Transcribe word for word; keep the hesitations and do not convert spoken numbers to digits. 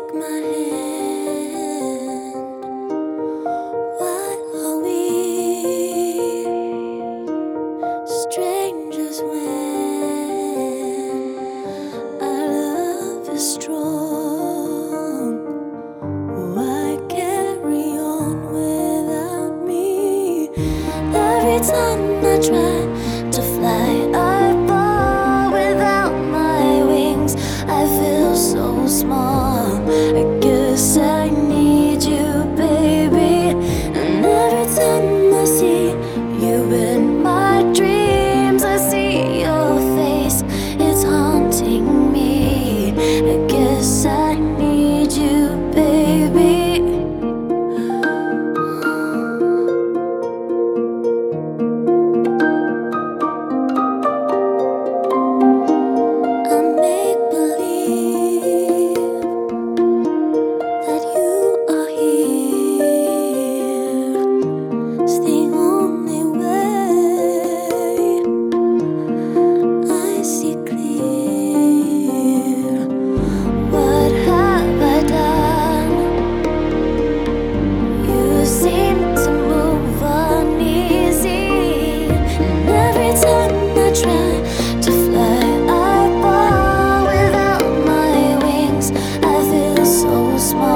take my hand. Why are we strangers when our love is strong? Why carry on without me? Every time I try to fly, I fall without my wings. I feel so small. I guess I need you, baby. And every time I see you in my dreams, I see your face. It's haunting me. I guess I need you, baby. Small.